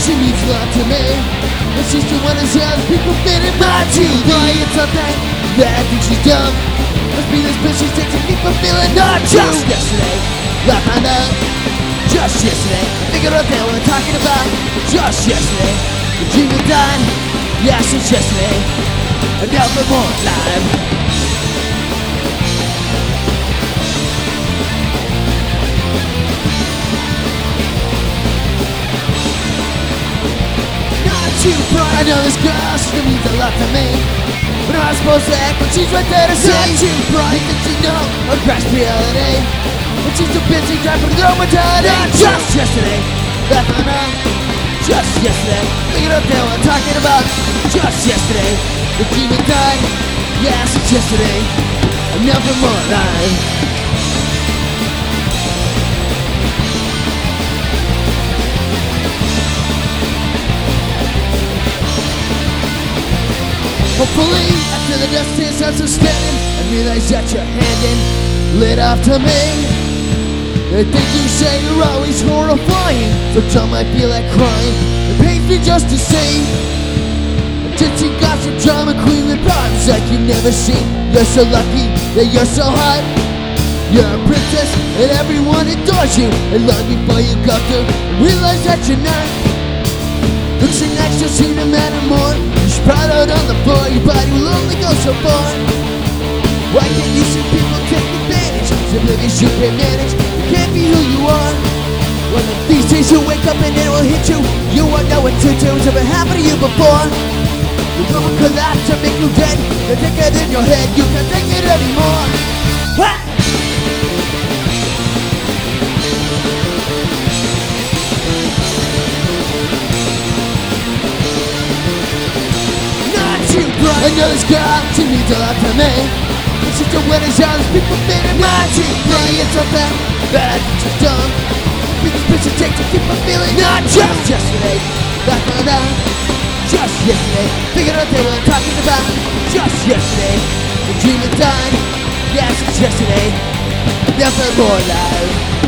she means a lot to me. And she's the one that sells people fit in my TV. It's something that I think she's dumb. Must be this bitch she takes to keep her feeling not just yesterday. I found out just yesterday. I figured out that what I'm talking about. Just yesterday, the dream had died. Yeah, since yesterday, and now for more live. I know this girl, she means a lot to me. But I'm not supposed to act when she's right there to say. Not too bright that you know or grasp reality. When she's too busy driving her own mentality. Not just yesterday, that found out. Just yesterday, figured out that what I'm talking about. Just yesterday, the demon died. Yeah, since yesterday, I'm never more alive. Hopefully, after the dust is out so standing, I realize that you're handing lit off to me. I think you say you're always horrifying. Sometimes I feel like crying. It pains me just to see a ditzy gossip drama queen with problems like you've never seen. You're so lucky that you're so hot. You're a princess and everyone adores you. And long before you go through, realize that you're not. Looks and acts just seem to matter more. You sprout out on the floor, your body will only go so far. Why can't you see people take advantage? Simply because you can't manage, you can't be who you are. One of these days you'll wake up and it will hit you. You won't know what to do, it's never happened to you before. The room will collapse and make you dead. You take it in your head, you can't take it anymore. Ha! I know this girl, she means a lot to me. And she's the winner's young, people fit in my team. It's something that I think she's dumb. Because bitch it takes to keep her feeling not just yesterday. I found out just yesterday. Figured out that what I'm talking about. Just yesterday, the dream had died. Yes, it's yesterday. Never more alive.